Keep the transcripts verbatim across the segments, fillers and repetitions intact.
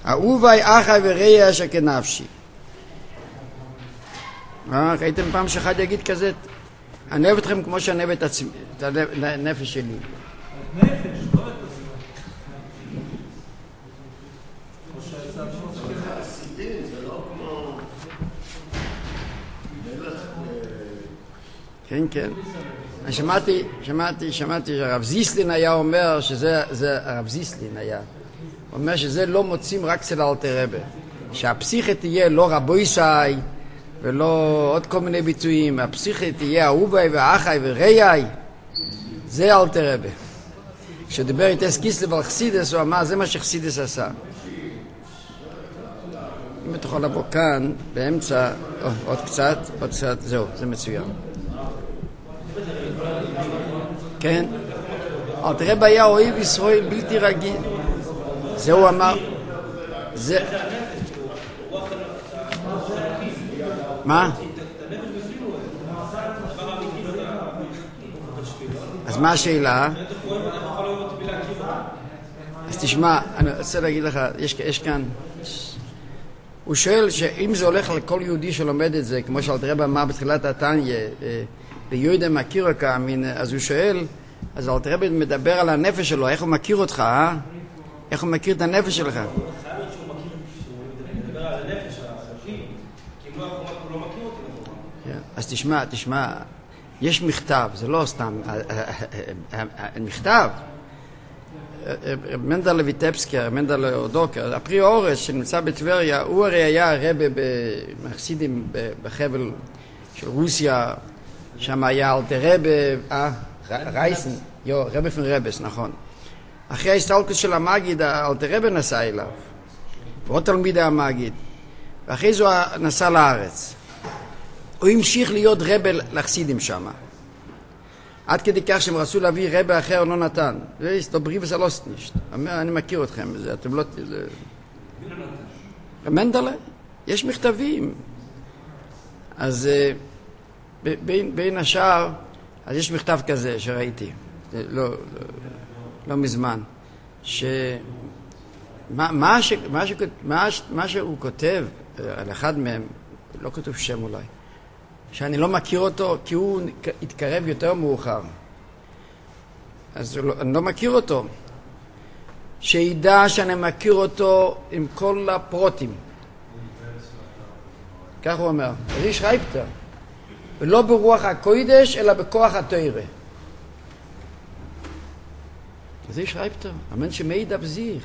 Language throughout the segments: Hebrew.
אהובי אחי ורעי אשר כנפשי. ראיתם פעם שאחד יגיד כזה, אני אוהב אתכם כמו שאני אוהב את עצמי, את הנפש שלי. נפש, לא את עצמי. כן, כן. אני שמעתי, שמעתי, שמעתי שהרב זיסלין היה אומר שזה, זה, הרב זיסלין היה, הוא אומר שזה לא מוצאים רק אצל אלתר רבי, שהפסיכה תהיה לא רבויסאי ולא עוד כל מיני ביטויים, הפסיכה תהיה אהובי ואחי ורעי, זה אלתר רבי. כשדיבר איתס קיסלב על חסידס, הוא אמר, זה מה שחסידס עשה. אם אתה יכול לבוא כאן, באמצע, או, עוד קצת, עוד קצת, זהו, זה מצוין. כן? אלתר רבי היה אוהב ישראל בלתי רגיל. זה הוא אמר. זה... מה? אז מה השאלה? אז תשמע, אני רוצה להגיד לך, יש, יש כאן... הוא שואל שאם זה הולך לכל יהודי שלומד את זה, כמו שאלתר רבי אמר בתחילת התניא, ביודע מכיר כאמין, אז הוא שואל, אז אלתר רבי מדבר על הנפש שלו, איך הוא מכיר אותך, אה? איך הוא מכיר את הנפש שלך? אז תשמע, תשמע, יש מכתב, זה לא סתם, מכתב, מנדל ויטבסקי, מנדל אודוקר, הפרי אורס שנמצא בטבריה, הוא הרי היה רבי במחסידים בחבל של רוסיה, שם היה אלתר רבי, אה, רייסן, יו, רבי פן רבס, נכון. אחרי ההסתלקות של המגיד, אלתר רבי נסע אליו, ועוד תלמיד המגיד, ואחרי זה הוא נסע לארץ. הוא המשיך להיות רבי לחסידים שם. עד כדי כך שהם רצו להביא רבי אחר לא נתן. זה דברי וזה לא סנישט. אני מכיר אתכם, זה, אתם לא... מנדלה, יש מכתבים. אז בין, בין השאר, אז יש מכתב כזה שראיתי, לא, לא, לא מזמן, ש... מה, מה, ש, מה, ש, מה, מה שהוא כותב על אחד מהם, לא כתוב שם אולי, שאני לא מכיר אותו כי הוא התקרב יותר מאוחר. אז לא, אני לא מכיר אותו. שידע שאני מכיר אותו עם כל הפרוטים. כך הוא אומר. ריש רייפטר. ולא ברוח הקוידש, אלא בכוח התוירה. זה ריש רייפטר. אמן שמעיד אבזיך.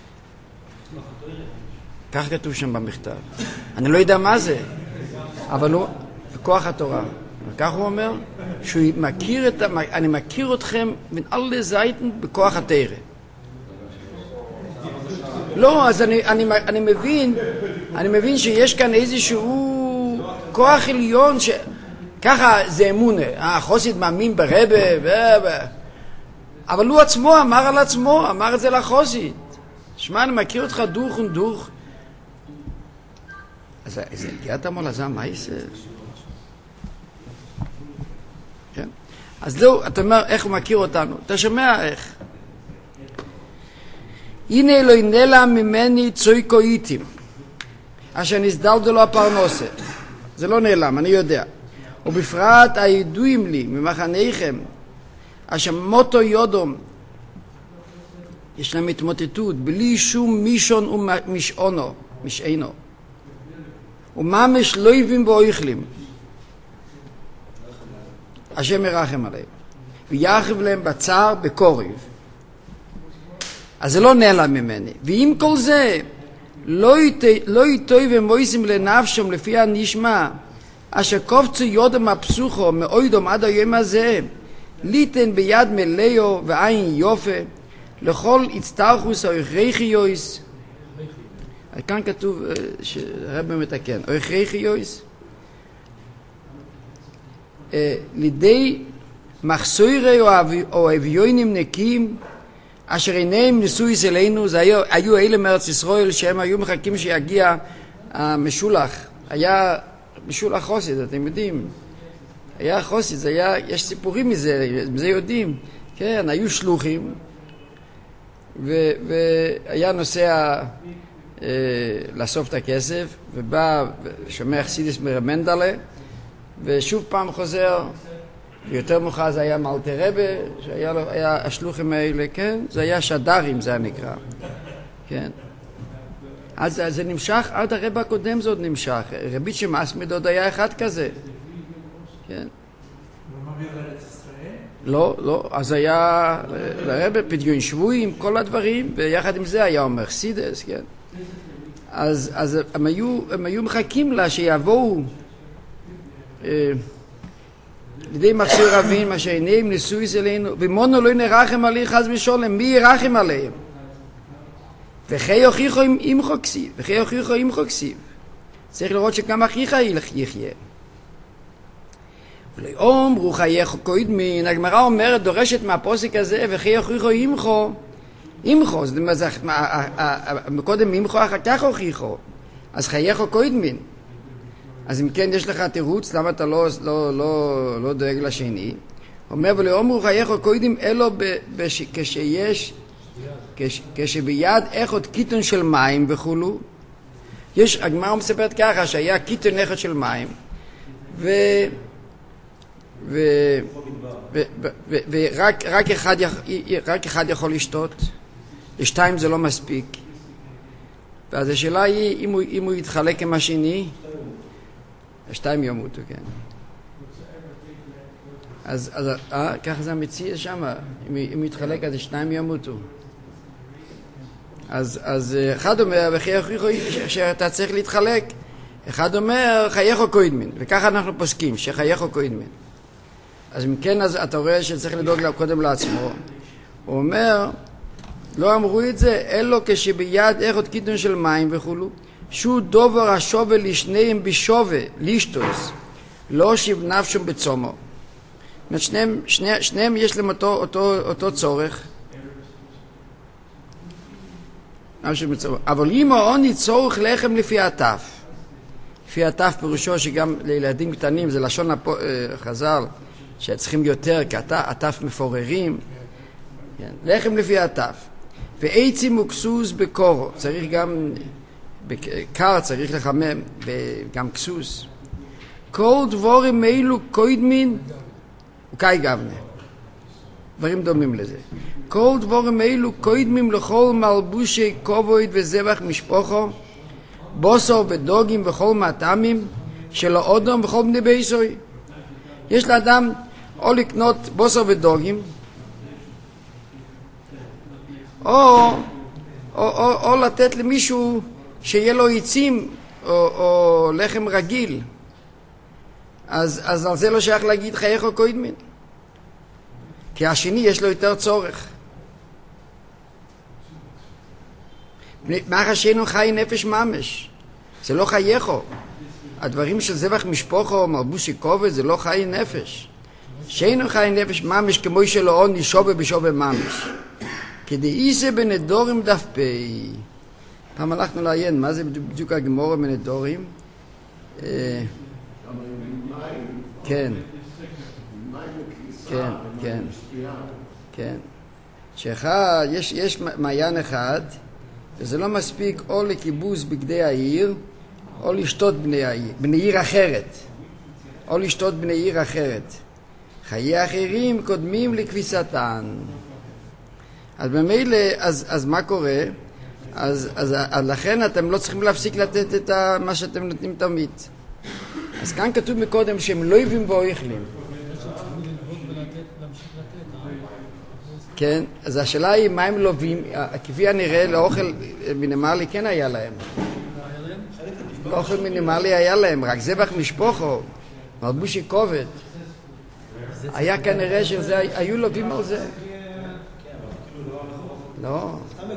כך כתוב שם במכתב. אני לא יודע מה זה. אבל הוא... בכוח התורה. וכך הוא אומר, שהוא מכיר את, אני מכיר אתכם מן alle זייטן בכוח התורה. לא, אז אני, אני, אני מבין, אני מבין שיש כאן איזשהו כוח עליון, ש... ככה זה אמונה, אה, חוסיד מאמין ברבה, ו... ו... אבל הוא עצמו אמר על עצמו, אמר את זה לחוסיד. שמע, אני מכיר אותך דוך ודוך. אז איזה הגיעת המולזה, מה יעשה? כן? אז זהו, אתה אומר, איך הוא מכיר אותנו? אתה שומע איך? הנה לא ינלה ממני צויקו איתים, אשר נסדלדו לו הפרנוסה. זה לא נעלם, אני יודע. ובפרט הידועים לי ממחניכם, אשר מוטו יודום, יש להם התמוטטות, בלי שום מישון ומשעונו, משעינו. וממש לא יבין באויכלים. השם ירחם עליהם. ויחב להם בצער בקוריב. אז זה לא נעלם ממני. ועם כל זה, לא יטוי ומויסים לנפשם לפי הנשמע, אשר קופצו יודם הפסוכו מאוידום עד היום הזה, ליתן ביד מלאו ועין יופה, לכל הצטרכוס או הכרחיוס. כאן כתוב שהרב מתקן, או הכרחיוס, לידי מחסוירי או אביונים נקים, אשר עיניהם ניסויס אלינו, זה היו, היו אלה מארץ ישראל שהם היו מחכים שיגיע המשולח. היה משולח חוסיד, אתם יודעים. היה חוסיד, זה היה, יש סיפורים מזה, מזה יודעים. כן, היו שלוחים, ו, והיה נוסע אה, לאסוף את הכסף, ובא ושומע חסידס מרב מנדלה, ושוב פעם חוזר, ויותר מאוחר זה היה מאלתר רבה, שהיה לו, היה השלוחים האלה, כן? זה היה שדרים, זה נקרא, כן? אז זה נמשך, עד הרבא הקודם זה עוד נמשך. רבי שמאסמיד עוד היה אחד כזה. כן. לא מביא לארץ ישראל? לא, לא. אז היה לרבא פדיון שבויים, כל הדברים, ויחד עם זה היה אומר חסידס, כן. אז, אז הם, היו, הם היו מחכים לה שיבואו אה, לידי מכשיר רבים, מה שעיניהם נשואים אלינו, ומונו לא נרחם עלי חס ושולם, מי ירחם עליהם? וכי יוכיחו עמך כסיב, וכי יוכיחו עמך כסיב. צריך לראות שגם אחיך יחיה. ולאמרו חייך קוידמין, הגמרא אומרת, דורשת מהפוסק הזה, וכי יוכיחו עמך, עמך, זאת אומרת, קודם עמך, אחר כך הוכיחו. אז חייך קוידמין. אז אם כן יש לך תירוץ, למה אתה לא, לא, לא, לא דואג לשני? אומר, ולאמרו חייך קוידמין, אלו כשיש כש, כשביד אחד קיטון של מים וכולו, יש, הגמרא מספרת ככה שהיה קיטון אחד של מים ו ו ו ו ורק רק אחד רק אחד יכול לשתות, לשתיים זה לא מספיק, ואז השאלה היא אם הוא, אם הוא יתחלק עם השני, השתיים ימותו, כן. אז, אז אה, ככה זה המציע שם, אם, אם הוא יתחלק אז השתיים ימותו. אז, אז אחד אומר, שאתה צריך להתחלק. אחד אומר, חייך קוידמין. וככה אנחנו פוסקים, שחייך קוידמין. אז אם כן, אז אתה רואה שצריך לדאוג קודם לעצמו. הוא אומר, לא אמרו את זה, אלו כשביד אחד קיטון של מים וכולו, שהוא דובר השווה לשניהם בשווה, לישטוס, לא שיב נפשם בצומו. שניהם, שני, שניהם יש להם אותו, אותו, אותו צורך. אבל אם העוני צורך לחם לפי הטף, לפי הטף פירושו שגם לילדים קטנים זה לשון חז"ל שצריכים יותר, כי הטף מפוררים, כן. לחם לפי הטף, ועצים וכסוס בקורו, צריך גם בקר, צריך לחמם, וגם כסוס. כל דבורים אלו קוידמין וקאי גבנה, דברים דומים לזה. כל דבורים אלו קוידמים לכל מלבושי כובד וזבח משפוחו, בוסר ודוגים וכל מטעמים של האודום וכל בני ביסוי. יש לאדם או לקנות בוסר ודוגים, או, או, או, או לתת למישהו שיהיה לו עצים או, או לחם רגיל. אז, אז על זה לא שייך להגיד חייך קוידמין, כי השני יש לו יותר צורך. מה חשנו חי נפש ממש? זה לא חייכו. הדברים של זבח משפוחו, מלבושי כובד, זה לא חי נפש. שנו חי נפש ממש כמו שלא עוני שובה בשובה ממש. כדי איסה בנדורים דף פי. פעם הלכנו לעיין, מה זה בדיוק הגמורה בנדורים? כן. כן, כן. כן. שאחד, יש, יש מעיין אחד, וזה לא מספיק או לכיבוס בגדי העיר, או לשתות בני העיר, בני עיר אחרת. או לשתות בני עיר אחרת. חיי אחרים קודמים לכביסתן. אז במילא, אז, אז מה קורה? אז, אז, אז לכן אתם לא צריכים להפסיק לתת את מה שאתם נותנים תמיד. אז כאן כתוב מקודם שהם לא יבים ואוכלים. כן, אז השאלה היא מה הם לובים, כפי הנראה לאוכל מינימלי כן היה להם. אוכל מינימלי היה להם, רק זבח משפוחו, מלבושי כובד. היה כנראה שזה, היו לובים על זה. לא.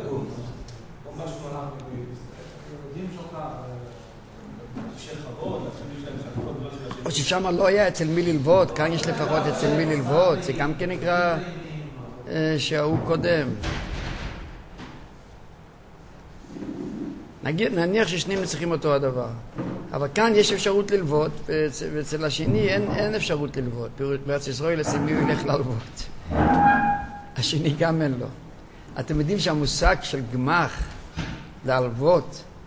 או ששם לא היה אצל מי ללוות, כאן יש לפחות אצל מי ללוות, זה גם כן נקרא שהוא קודם. נגיד, נניח ששניהם צריכים אותו הדבר, אבל כאן יש אפשרות ללוות, ואצל השני אין, אין אפשרות ללוות. בארץ ישראל אצל מי הוא ילך ללוות? השני גם אין לו. אתם יודעים שהמושג של גמח, להלוות,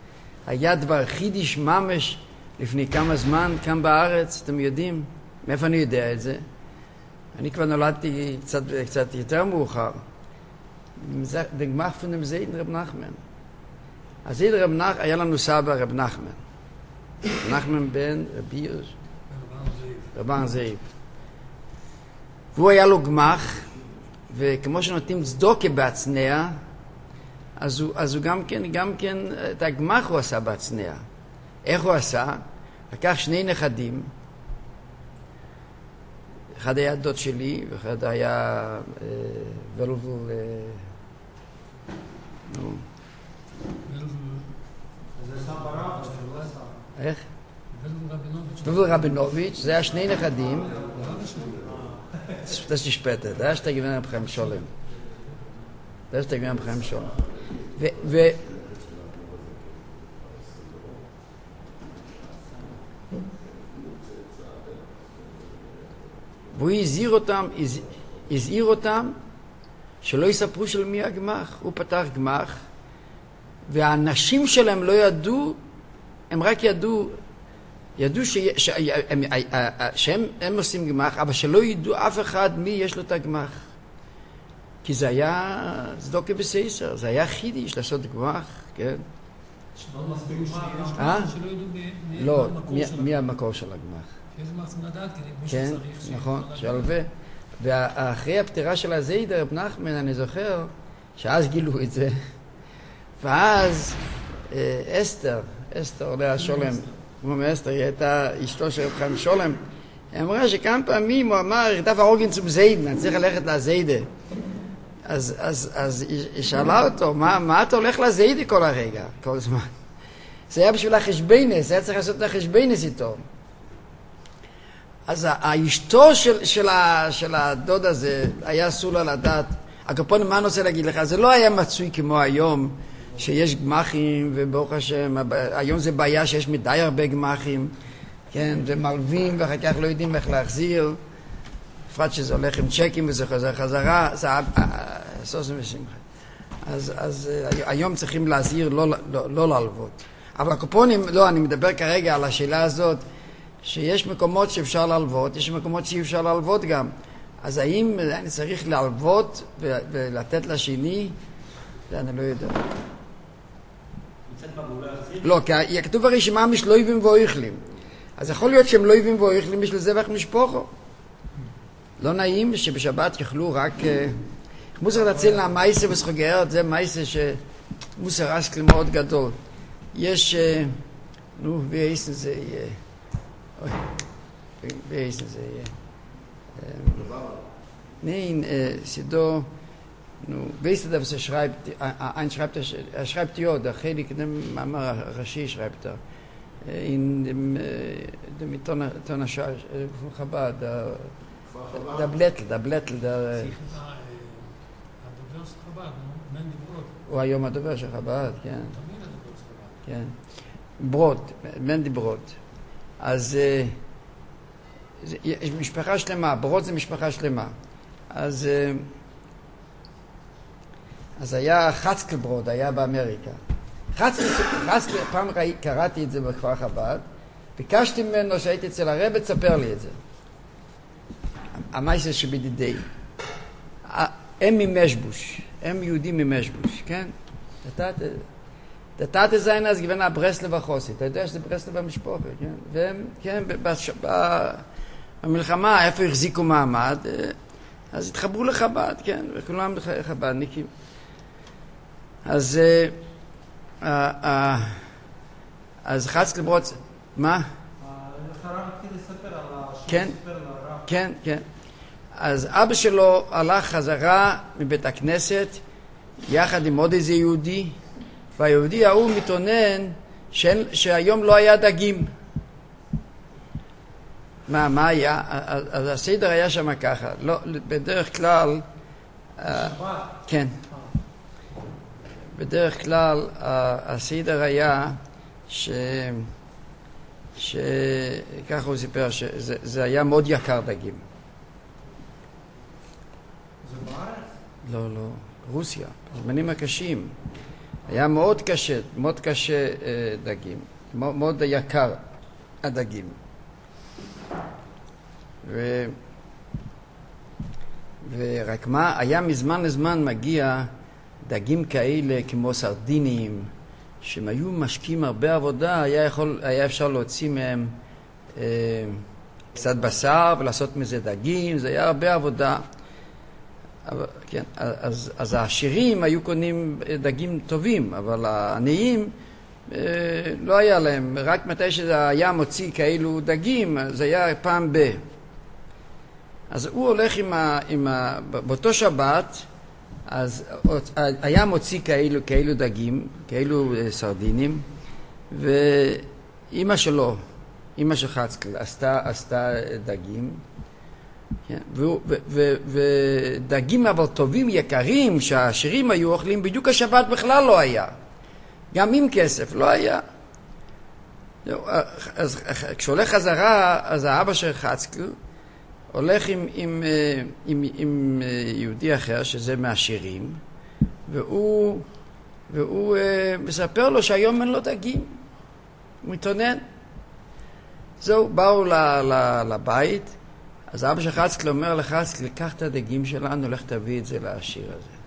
היה דבר חידיש ממש לפני כמה זמן כאן בארץ, אתם יודעים? מאיפה אני יודע את זה? אני כבר נולדתי קצת, קצת יותר מאוחר. בגמח פון זייד רב נחמן. אז זייד רב נחמן, היה לנו סבא רב נחמן. נחמן בן רבי יוז. רבן זאב. והוא היה לו גמח, וכמו שנותנים צדוקה בהצנע, אז הוא, אז הוא גם כן, גם כן, את הגמח הוא עשה בהצנע. איך הוא עשה? לקח שני נכדים, אחד היה דוד שלי, ואחד היה אה, ולובל, אה, נו. זה סבא רב, איך? ולובל רבינוביץ', זה היה שני נכדים. Das ist später, da ist der Gewinner Abraham Scholem. Da ist der Gewinner Abraham Scholem. ו... ו... והוא הזהיר אותם, הזהיר אותם שלא יספרו של מי הגמח. הוא פתח גמח, והאנשים שלהם לא ידעו, הם רק ידעו, ידעו שהם, שהם, שהם הם עושים גמח, אבל שלא ידעו אף אחד מי יש לו את הגמח. כי זה היה צדוקה בסייסר, זה היה חידיש לעשות גמח, כן? אה? לא, מי המקור של הגמח? כן, נכון, שלווה. ואחרי הפטירה של הזיידר, רב נחמן, אני זוכר שאז גילו את זה. ואז אסתר, אסתר עולה שולם, כמו מאסתר, היא הייתה אשתו של רב חיים שולם, היא אמרה שכמה פעמים הוא אמר, דף הרוגן צום זיידן, אני צריך ללכת לזיידה. אז, אז, אז היא שאלה אותו, מה, מה אתה הולך לזיידה כל הרגע, כל זמן? זה היה בשביל החשבנס, היה צריך לעשות את החשבנס איתו. אז האשתו של, של, ה, של הדוד הזה היה אסור לה לדעת. הקופונים, מה אני רוצה להגיד לך? זה לא היה מצוי כמו היום, שיש גמחים, וברוך השם, היום זה בעיה שיש מדי הרבה גמחים, כן, ומלווים, ואחר כך לא יודעים איך להחזיר, בפרט שזה הולך עם צ'קים וזה חוזר חזרה, זה סוס ושמחה. אז, אז היום צריכים להזהיר לא, לא, לא להלוות. אבל הקופונים, לא, אני מדבר כרגע על השאלה הזאת, שיש מקומות שאפשר להלוות, יש מקומות שאי אפשר להלוות גם. אז האם אני צריך להלוות ולתת לשני? זה אני לא יודע. לא, כי כתוב ברשימה משלויבים ואויכלים. אז יכול להיות שהם לא יבים ואויכלים בשביל זבח משפוחו. לא נעים שבשבת יאכלו רק... מוסר תציל לה מייסה וסחוגרת, זה מייסה שמוסר אסקל מאוד גדול. יש... נו, ואיסן זה יהיה... אוי, ואיסן זה יהיה... Nein, äh, sie do, nu, weißt du, was er schreibt, ein schreibt, er schreibt ja, der Chelik, dem Mama Rashi schreibt er, in dem, dem Tona Shah, von Chabad, der, der Blättel, der Blättel, der... הדובר של חב"ד, מנדי ברוד. הוא היום הדובר של חב"ד, כן. תמיד הדובר של חב"ד. כן. ברוד, מנדי ברוד. אז... יש משפחה שלמה, ברוד זה משפחה שלמה. אז, אז היה חצקל ברוד, היה באמריקה. חצקל, חצקל, פעם ראי, קראתי את זה בכפר חב"ד, ביקשתי ממנו שהייתי אצל הרב, תספר לי את זה. המייסר שבידידי. הם ממשבוש, הם יהודים ממשבוש, כן? דתת זין אז גוונה ברסלב החוסי, אתה יודע שזה ברסלב המשפחה, כן? והם, כן, במלחמה, איפה החזיקו מעמד, אז התחברו לחב"ד, כן, וכולם חב"דניקים. אז, אז חצקל ברוד, מה? הרב התחיל לספר על כן, כן, כן. אז אבא שלו הלך חזרה מבית הכנסת, יחד עם עוד איזה יהודי, והיהודי ההוא מתעונן שהיום לא היה דגים. מה, מה היה? אז הסדר היה שם ככה, לא, בדרך כלל... כן. בדרך כלל הסדר היה ש... שככה הוא סיפר, שזה היה מאוד יקר דגים. זה בארץ? לא, לא, רוסיה, בזמנים הקשים. היה מאוד קשה, מאוד קשה דגים, מאוד, מאוד יקר הדגים. ו... ורק מה, היה מזמן לזמן מגיע דגים כאלה כמו סרדינים, שהם היו משקיעים הרבה עבודה, היה, יכול, היה אפשר להוציא מהם אה, קצת בשר ולעשות מזה דגים, זה היה הרבה עבודה. אבל, כן, אז, אז העשירים היו קונים דגים טובים, אבל העניים אה, לא היה להם, רק מתי שזה היה מוציא כאלו דגים, זה היה פעם ב... אז הוא הולך עם ה, עם ה, באותו שבת, אז היה מוציא כאלו, כאלו דגים, כאלו סרדינים, ואימא שלו, אימא של חצקל, עשתה, עשתה דגים, כן? ו, ו, ו, ודגים אבל טובים, יקרים, שהעשירים היו אוכלים, בדיוק השבת בכלל לא היה. גם עם כסף לא היה. אז כשהולך חזרה, אז האבא של חצקל, הולך עם, עם, עם, עם יהודי אחר, שזה מהשירים, והוא, והוא מספר לו שהיום אין לו דגים. הוא מתעונן. זהו, באו ל, ל, לבית, אז אבא של חצקל אומר לחצקל, קח את הדגים שלנו, לך תביא את זה לעשיר הזה.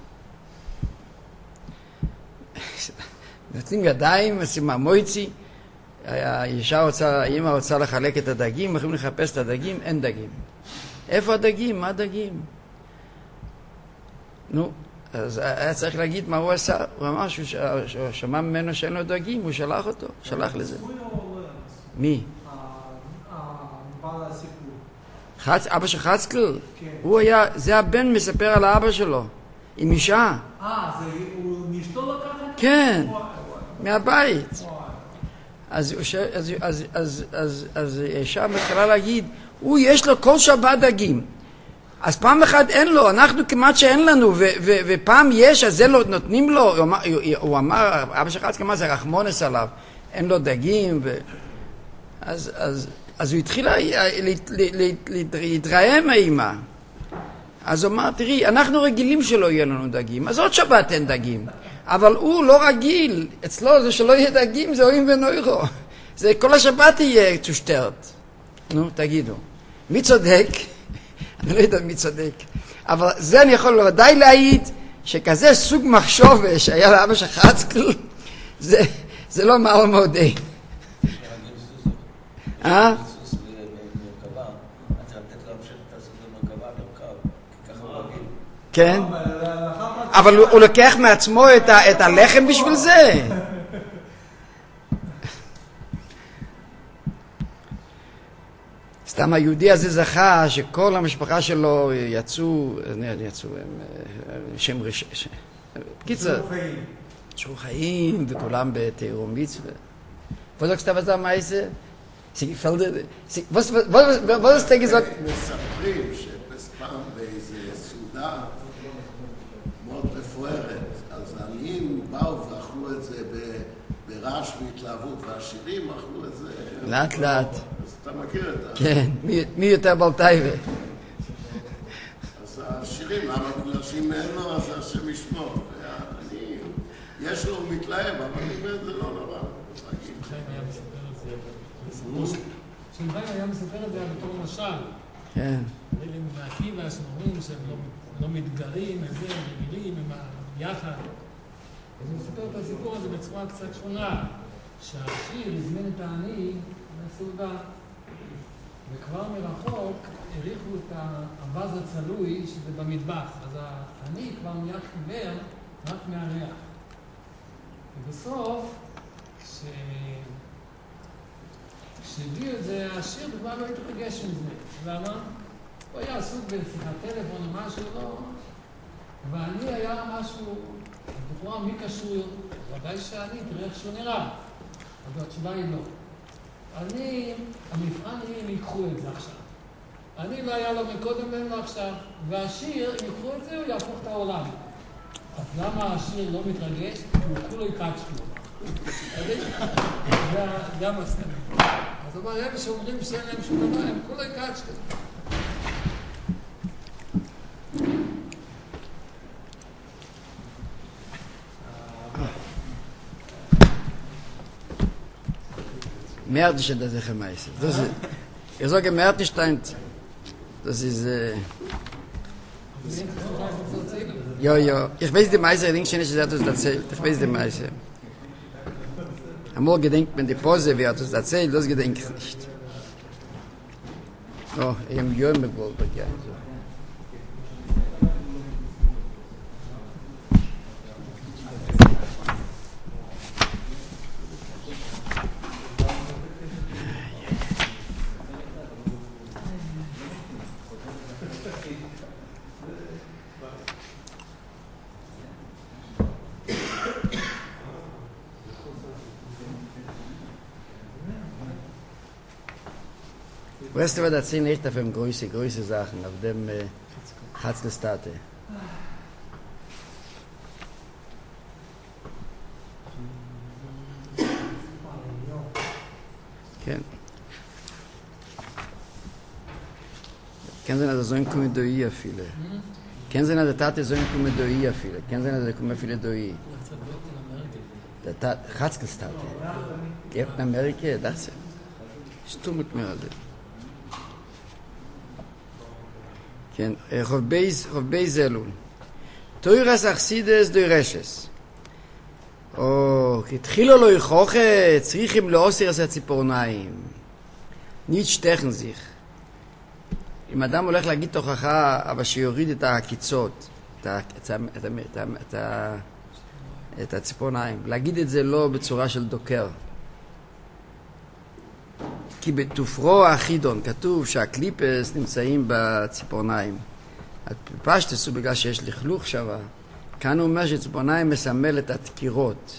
נותנים ידיים, עושים מהמויצי, האישה רוצה, האמא רוצה לחלק את הדגים, הולכים לחפש את הדגים, אין דגים. איפה הדגים? מה הדגים? נו, אז היה צריך להגיד מה הוא עשה. הוא אמר שהוא שמע ממנו שאין לו דגים, הוא שלח אותו, שלח לזה. מי? בעל הסיפור. חצ... אבא של חצקל? כן. הוא היה, זה הבן מספר על האבא שלו, עם אישה. אה, הוא נשתו לקח את זה? כן, מהבית. אז, אז, אז, אז, אז, אז אישה מתחילה להגיד, הוא יש לו כל שבת דגים. אז פעם אחת אין לו, אנחנו כמעט שאין לנו, ו, ו, ופעם יש, אז זה לא נותנים לו. הוא אמר, הוא אמר אבא של חצקל, מה זה רחמונס עליו, אין לו דגים. ו... אז, אז, אז הוא התחיל להתרעם האמא. אז הוא אמר, תראי, אנחנו רגילים שלא יהיה לנו דגים, אז עוד שבת אין דגים. אבל הוא לא רגיל, אצלו זה שלא יהיה דגים, זה אוים ונוירו. זה כל השבת יהיה צושטרת. נו, תגידו. מי צודק? אני לא יודע מי צודק. אבל זה אני יכול ודאי להעיד, שכזה סוג מחשוב שהיה לאבא של חצקל, זה, זה לא מעל מודי. אה? כן? אבל הוא לוקח מעצמו את הלחם בשביל זה. סתם היהודי הזה זכה שכל המשפחה שלו יצאו, יצאו שם רש... בקיצר, שרו חיים וכולם בתיאור מצווה. Was sagst du, was da meise? Sie gefällt dir? Was was was ist gesagt? מספרים שבספם באיזה סעודה מאוד מפוארת, אז העניים באו ואכלו את זה ברעש והתלהבות, והעשירים אכלו את זה לאט לאט. אז אתה מכיר את זה? כן, מי יותר בלטייבה? אז העשירים, למה בגלל שאם אין לו, אז השם ישמור. והעניים, יש לו מתלהב, אבל באמת זה לא נורא. שחיים היה מספר את זה בתור משל. כן. אלה מעקיבא שאומרים שהם לא מתגרים, הם רגילים, הם יחד. אז הוא מספר את הסיפור הזה בצורה קצת שונה, שהעשיר הזמין את העני לסעודה, וכבר מרחוק הריחו את האבז הצלוי שזה במטבח, אז העני כבר נהיה חיוור רק מהריח. ובסוף, ש... כשהביאו את זה, העשיר בכלל לא התרגש מזה. למה? הוא היה עסוק בשיחת טלפון או משהו, לא... ואני היה משהו, בכלל מי קשור, ודאי שאני, תראה איך שהוא נראה. אז התשובה היא לא. אני, המבחן היא, הם ייקחו את זה עכשיו. אני לא היה לו מקודם ואין לו עכשיו, והעשיר, אם ייקחו את זה, הוא יהפוך את העולם. אז למה העשיר לא מתרגש? הוא כולו יקצ'קו. זה המסקנה. אז אבל אלה שאומרים שאין להם שום דבר, הם כולו יקצ'קו. אה mehr nicht in der Sache meistens. Das ist, ich sage mehr nicht, das ist, äh, ja, ja, ich weiß die meiste, ich denke schon nicht, dass er das erzählt, ich weiß die meiste. Einmal gedenkt man die Pose, wer hat das erzählt, das gedenke ich nicht. Oh, ich habe Jörn mit Goldberg, ja. Weißt du, was das sind nicht auf dem größte, größte Sachen, auf dem äh, Chatzelstate. כן. כן זה נדע זוין קומי דואי אפילו. כן זה נדע תתה זוין קומי דואי אפילו. כן זה נדע קומי אפילו דואי. חצקלסטאטה. קפטן אמריקה, דחסה. שטומט מאוד. כן, חוב בייז, חוב בייז אלול. תוירס אכסידס דוירשס. או, כתחילו לא יכוחה, צריכים לאוסר את הציפורניים. ניט שטחן זיך. אם אדם הולך להגיד תוכחה, אבל שיוריד את הקיצות, את, את, את, את, את, את הציפורניים. להגיד את זה לא בצורה של דוקר. כי בתופרו האחידון כתוב שהקליפס נמצאים בציפורניים. פשטס הוא בגלל שיש לכלוך שווה. כאן הוא אומר שציפורניים מסמל את התקירות.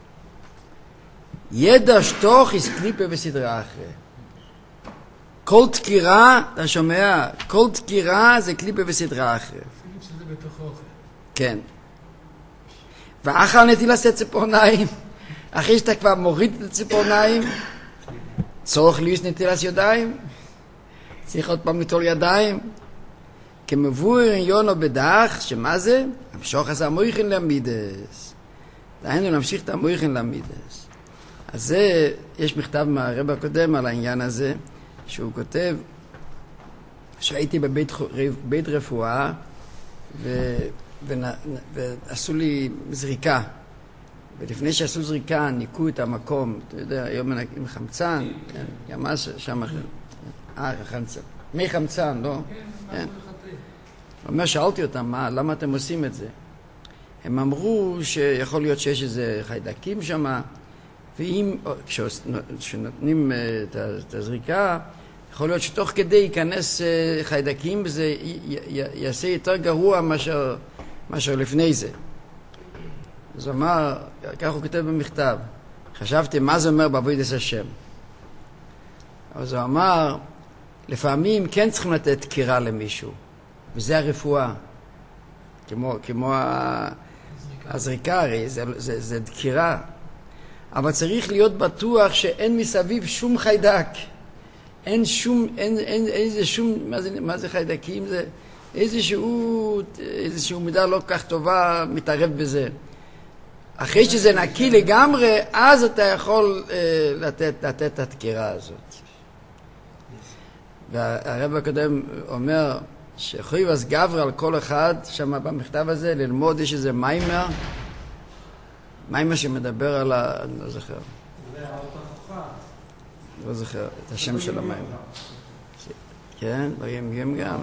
ידע שתוך יש קליפה בסדרה אחרי. כל תקירה, אתה שומע? כל תקירה זה קליפה בסדרה אחרי. אפילו שזה בתוך אוכל. כן. ואחר נטילת ציפורניים, אחרי שאתה כבר מוריד את הציפורניים, צורך ליוס נטילת ידיים, צריך עוד פעם ליטול ידיים, כמבואר יונו בדח, שמה זה? המשוך עשה מויכן למידס. דהיינו להמשיך את המויכן למידס. אז זה, יש מכתב מהרב הקודם על העניין הזה, שהוא כותב, שהייתי בבית בית רפואה, ו, ו, ועשו לי זריקה. ולפני שעשו זריקה, ניקו את המקום, אתה יודע, היום עם חמצן, כן, ימש שם אחר. אה, חמצן. מי חמצן, לא? כן. הוא אומר, שאלתי אותם, מה, למה אתם עושים את זה? הם אמרו שיכול להיות שיש איזה חיידקים שם, ואם, כשנותנים את הזריקה, יכול להיות שתוך כדי ייכנס חיידקים, וזה יעשה יותר גרוע מאשר, מאשר לפני זה. אז הוא אמר, כך הוא כותב במכתב, חשבתי מה זה אומר בעבודת השם. אז הוא אמר, לפעמים כן צריכים לתת דקירה למישהו, וזה הרפואה. כמו, כמו הזריקה, הרי זה, זה, זה דקירה. אבל צריך להיות בטוח שאין מסביב שום חיידק. אין שום, אין, אין, איזה שום, מה זה, מה זה חיידקים? זה איזשהו, איזשהו מידה לא כך טובה מתערב בזה. אחרי שזה נקי לגמרי, אז אתה יכול אה, לתת, לתת את הדקירה הזאת. והרב הקודם אומר שחויבס גבר על כל אחד, שם במכתב הזה, ללמוד יש איזה מיימר, מיימר שמדבר על ה... אני לא זוכר. לא זוכר את השם של המיימר. כן, בגמגם גם.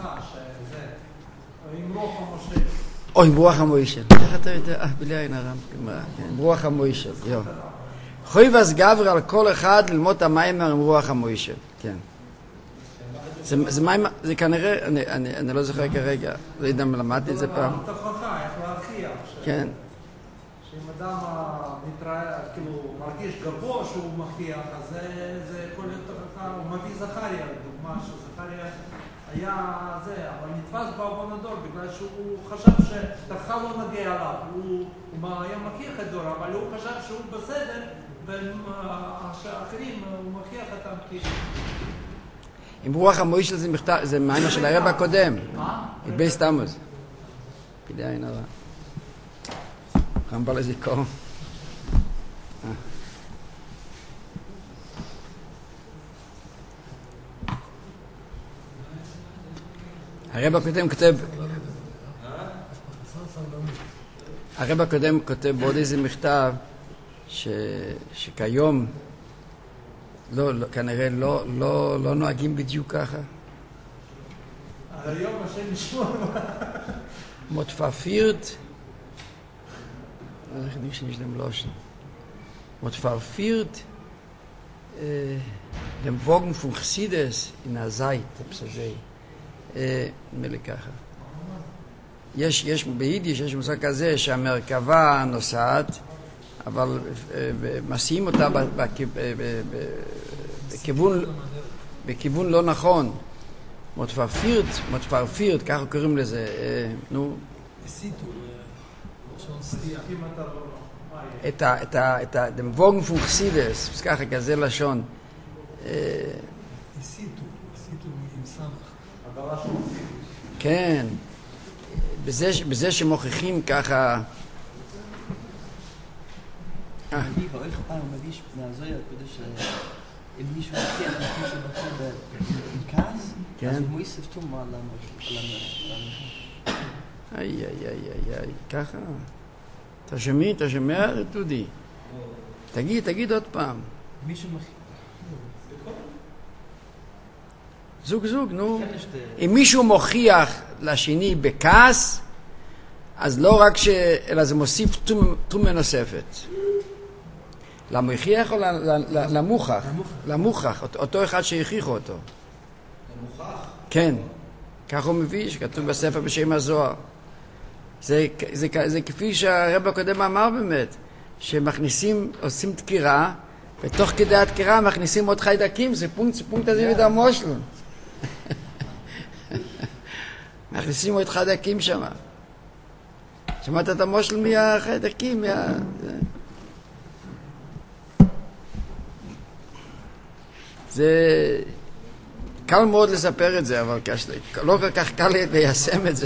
או עם רוח המוישל. איך אתה יודע? אה, בלי עין הרם. עם רוח המוישל, יו. חויבס גבר על כל אחד ללמוד את המיימר עם רוח המוישל. כן. זה, זה מיימר, זה כנראה, אני, אני, אני לא זוכר כרגע. לא יודע אם למדתי את זה פעם. תוכחה, איך להכיח. כן. שאם אדם מתראה, כאילו, מרגיש גבוה שהוא מכיח, אז זה יכול להיות תוכחה. הוא מביא זכריה, לדוגמה, שזכריה היה זה, אבל נתפס באבונדור, בגלל שהוא חשב שתוכחה לא נגיע עליו. הוא, הוא היה מכיח את דור, אבל הוא חשב שהוא בסדר, והאחרים, הוא מכיח אותם כאילו. עם רוח המוישל זה מכתב, זה מיימר של הרב הקודם. מה? בייס תמוז. פלאי עין הרע. חמבה לזיכרון. הרב הקודם כותב, הרב הקודם כותב בעוד איזה מכתב ש, שכיום לא, לא, כנראה לא, לא, לא נוהגים בדיוק ככה. היום השם ישמור. מותפרפירט, איך ניש ניש dem Loschen. Motverfiert äh, dem Wogen von Chassidus in der Seite, בסדר. נדמה ככה. יש, יש ביידיש, יש מושג כזה שהמרכבה נוסעת, אבל מסיעים אותה בכיוון, בכיוון לא נכון. מותפרפירט, מותפרפירט, ככה קוראים לזה, נו. את ה, את ה, את ה, dem Wogen von Chassidus, אז ככה כזה לשון. הסיטו, הסיטו עם סמך. כן, בזה, בזה שמוכיחים ככה... אני איך פעם מגיש מהזויה, כדי שאם מישהו מכיר, מישהו מכיר בכעס, אז הוא מויסף תום על המחר. איי, איי, איי, איי, איי, ככה. אתה שומע, אתה שומע, דודי? תגיד, תגיד עוד פעם. מישהו מכיר. זוג זוג, נו. אם מישהו מוכיח לשני בכעס, אז לא רק ש... אלא זה מוסיף תומה נוספת. למוכיח או למוכח? למוכח, אותו אחד שהכריחו אותו. למוכח? כן. כך הוא מביא, שכתוב בספר בשם הזוהר. זה, זה, זה כפי שהרב הקודם אמר באמת, שמכניסים, עושים תקירה, ותוך כדי התקירה מכניסים עוד חיידקים, זה פונקט, זה פונקט הזה וידע מושלון. מכניסים עוד חיידקים שם. שמעת את המושלון מהחיידקים? מה... זה קל מאוד לספר את זה, אבל לא כל כך קל ליישם את זה.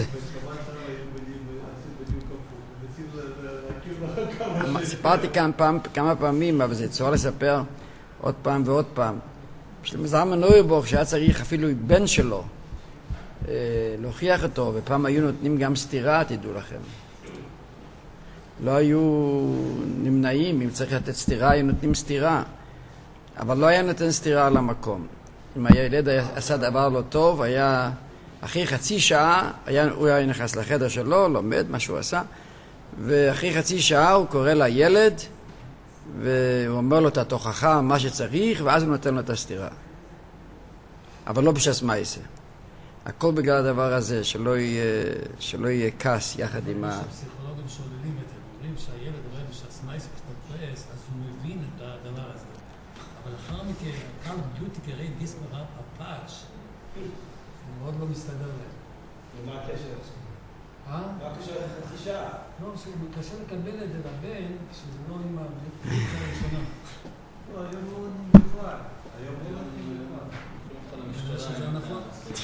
סיפרתי כאן פעם, כמה פעמים, אבל זה צורה לספר עוד פעם ועוד פעם. זלמן נוירבוך שהיה צריך אפילו בן שלו להוכיח אותו, ופעם היו נותנים גם סתירה, תדעו לכם. לא היו נמנעים, אם צריך לתת סתירה, היו נותנים סתירה. אבל לא היה נותן סתירה על המקום. אם הילד עשה דבר לא טוב, היה אחרי חצי שעה, היה, הוא היה נכנס לחדר שלו, לומד מה שהוא עשה, ואחרי חצי שעה הוא קורא לילד, והוא אומר לו את התוכחה, מה שצריך, ואז הוא נותן לו את הסתירה. אבל לא בשס מייסה. הכל בגלל הדבר הזה, שלא יהיה, שלא יהיה כעס יחד עם ה... הפסיכולוגים שוללים את זה, אומרים שהילד רואה בשס מייסה כשאתה כועס, אז הוא מבין את הדבר הזה. אבל לאחר מכן, כאן ביוטי כרי דיסמר הפאץ' זה מאוד לא מסתדר להם. ומה הקשר עכשיו? אה? מה הקשר לחצי שעה? לא, שקשה לקבל את זה לבן, שזה לא עם הבדיקה הראשונה. לא, היום לא נמכלל. היום לא נמכלל. אני חושב שזה נכון.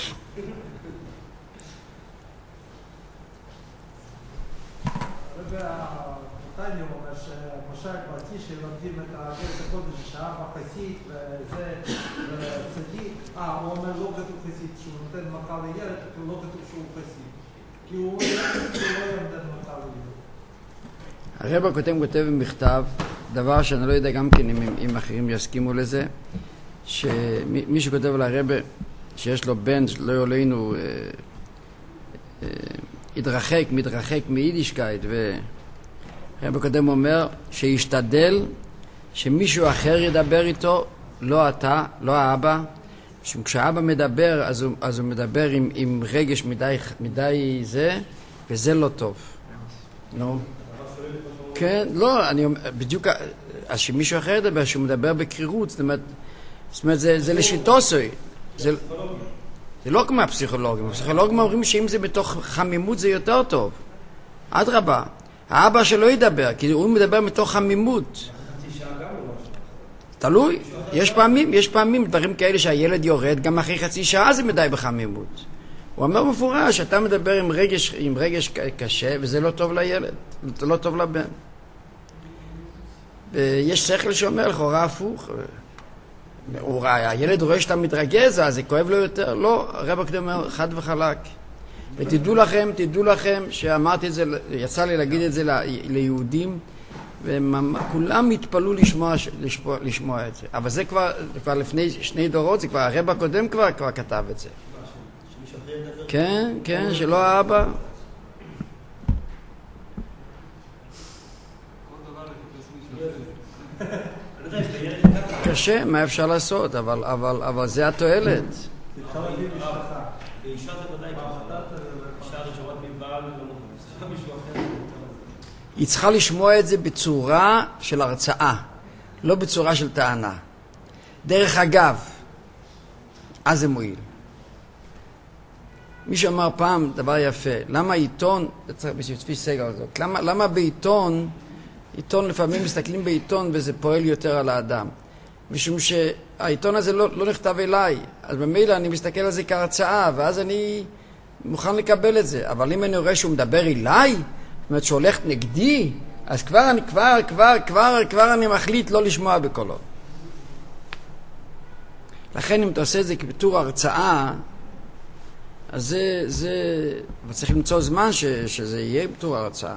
טניה אומר שמשה פרטי שלומדים את האגרת הקודש שעה וחצית וזה צדיק, אה, הוא אומר לא כתוב חסית, שהוא נותן מכה לילד, כי לא כתוב שהוא חסית. כי הוא לא נותן מכה לילד. הרב הכותב כותב במכתב, דבר שאני לא יודע גם כן אם, אם אחרים יסכימו לזה, שמי שכותב על הרב שיש לו בן, לא יולנו, אה, אה, התרחק, מתרחק מיידישקייט, והרב הקודם אומר שישתדל שמישהו אחר ידבר איתו, לא אתה, לא האבא, כשהאבא מדבר, אז הוא, אז הוא מדבר עם, עם רגש מדי, מדי זה, וזה לא טוב. נו. כן, לא, אני אומר, בדיוק, אז שמישהו אחר ידבר, שהוא מדבר בקרירות, זאת אומרת, זאת אומרת, זה, זה לשיטוסוי. זה... זה לא כמו הפסיכולוגים. הפסיכולוגים אומרים שאם זה בתוך חמימות זה יותר טוב. עד רבה. האבא שלא ידבר, כי הוא מדבר מתוך חמימות. תלוי. יש פעמים, יש פעמים דברים כאלה שהילד יורד, גם אחרי חצי שעה זה מדי בחמימות. הוא אומר מפורש, שאתה מדבר עם רגש, עם רגש קשה, וזה לא טוב לילד. זה לא טוב לבן. ויש שכל שאומר לכאורה הפוך. הוא, הילד רואה שאתה מתרגז, אז זה כואב לו יותר. לא, הרב הקודם אומר חד וחלק. ותדעו לכם, תדעו לכם שאמרתי את זה, יצא לי להגיד את זה ליהודים, וכולם התפלאו לשמוע, לשמוע, לשמוע את זה. אבל זה כבר, כבר לפני שני דורות, זה כבר הרב הקודם כבר, כבר כתב את זה. כן, כן, שלא האבא. קשה, מה אפשר לעשות, אבל, אבל, אבל זה התועלת. באישה זה ודאי ככה. אישה רשומת מבעל ולא מישהו אחר. היא צריכה לשמוע את זה בצורה של הרצאה, לא בצורה של טענה. דרך אגב, אז זה מועיל. מישהו אמר פעם דבר יפה, למה עיתון, בשביל סגל הזאת, למה, למה בעיתון, עיתון לפעמים מסתכלים בעיתון וזה פועל יותר על האדם? משום שהעיתון הזה לא, לא נכתב אליי, אז במילא אני מסתכל על זה כהרצאה, ואז אני מוכן לקבל את זה. אבל אם אני רואה שהוא מדבר אליי, זאת אומרת שהולך נגדי, אז כבר, כבר, כבר, כבר, כבר אני מחליט לא לשמוע בקולו. לכן אם אתה עושה את זה כבתור הרצאה, אז זה, זה, צריך למצוא זמן ש, שזה יהיה בתור הרצאה.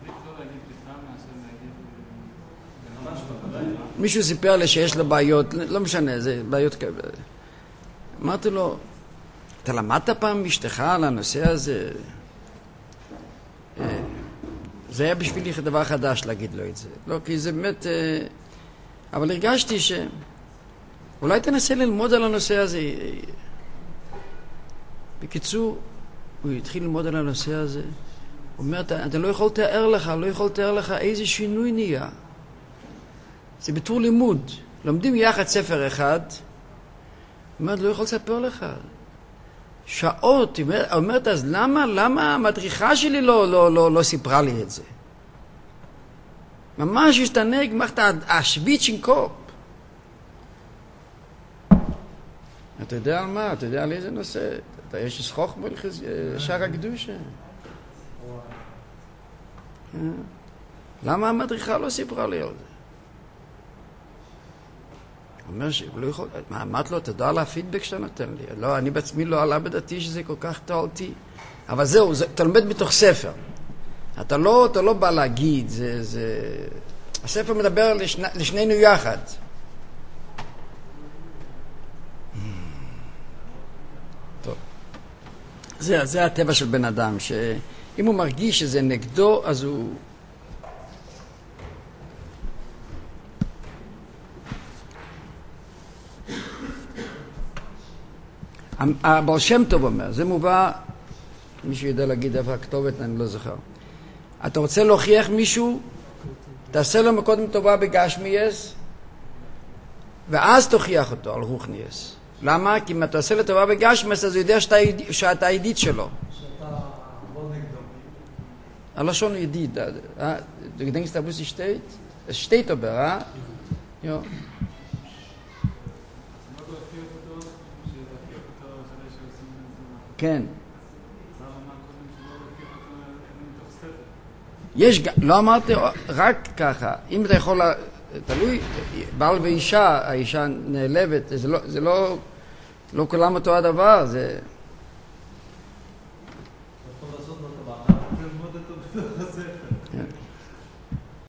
מישהו סיפר לי שיש לו בעיות, לא משנה, זה בעיות כאלה. אמרתי לו, אתה למדת פעם מאשתך על הנושא הזה? זה היה בשבילי דבר חדש להגיד לו את זה. לא, כי זה באמת... אבל הרגשתי ש... אולי תנסה ללמוד על הנושא הזה. בקיצור, הוא התחיל ללמוד על הנושא הזה. הוא אומר, אתה, אתה לא יכול לתאר לך, לא יכול לתאר לך איזה שינוי נהיה. זה בתור לימוד. לומדים יחד ספר אחד. הוא אומר, לא יכול לספר לך. שעות. הוא אומר, אז למה, למה המדריכה שלי לא, לא, לא, לא סיפרה לי את זה? ממש השתנה, גמרת השוויצ'ינג קופ. אתה יודע על מה? אתה יודע על איזה נושא? אתה יש שכוח בשער הקדושה. למה המדריכה לא סיפרה לי על זה? הוא אומר שהוא לא יכול... מה, אמרת לו, תדע על הפידבק שאתה נותן לי. לא, אני בעצמי לא עלה בדעתי שזה כל כך תועלתי. אבל זהו, זה, אתה לומד בתוך ספר. אתה לא, אתה לא בא להגיד, זה... זה... הספר מדבר לשני, לשנינו יחד. טוב. זה, זה הטבע של בן אדם, שאם הוא מרגיש שזה נגדו, אז הוא... הבעל שם טוב אומר, זה מובא, מישהו יודע להגיד איפה הכתובת, אני לא זוכר. אתה רוצה להוכיח מישהו, תעשה לו מקודם טובה בגשמייס, ואז תוכיח אותו על רוחנייס. למה? כי אם אתה עושה לו טובה בגשמייס, אז הוא יודע שאתה, שאתה ידיד שלו. שאתה לא נגדו. הלשון הוא ידיד. Du gedenkst, da wusste ich steht? Es steht aber, ah? Ja. כן. יש, לא אמרתי רק ככה, אם אתה יכול, תלוי, בעל ואישה, האישה נעלבת, זה לא, זה לא, לא כולם אותו הדבר, זה...